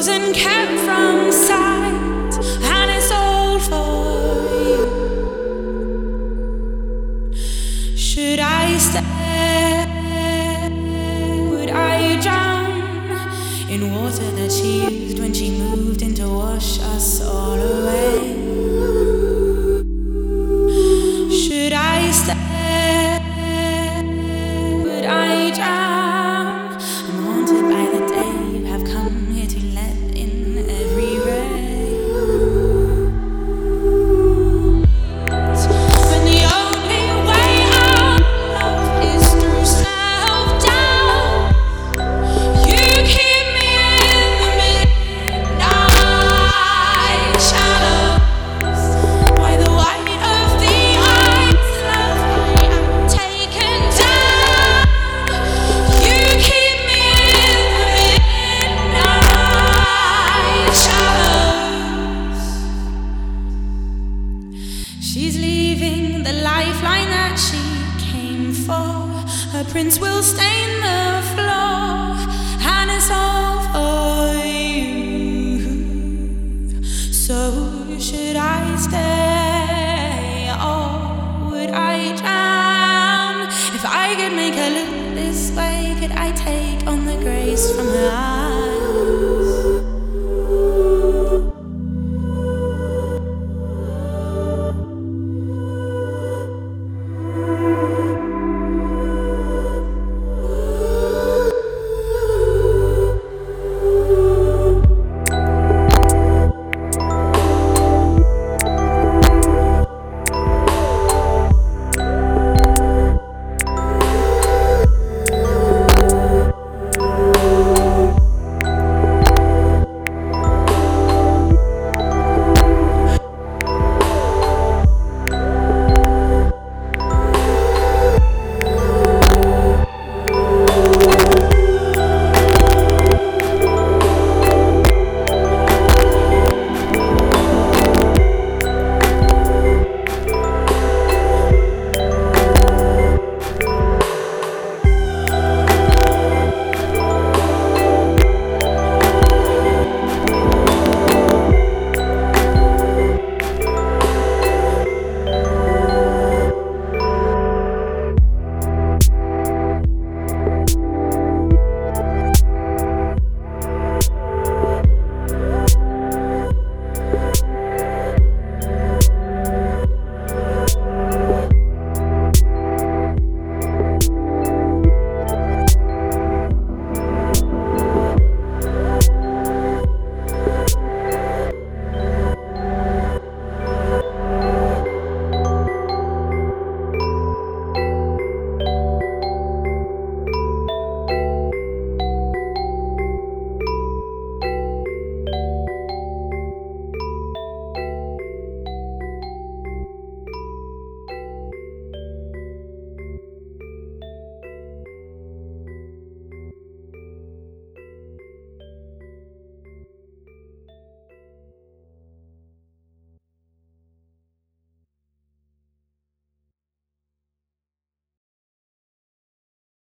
and kept from sight, and it's all for you. Should I stay? Would I drown in water that she used when she moved in to wash us all away? Should I stay? Would I drown? I'm haunted by the day you have come here to let in every ray. When the only way out is through self-doubt, you keep me in the midnight shadows. By the white of the eyes, love, I am taken down. You keep me in the midnight shadows. She's leaving the lifeline that she came for. Her prints will stain the floor, and it's all for you. So should I stay or would I drown? If I could make her look this way, could I take on the grace from her eyes?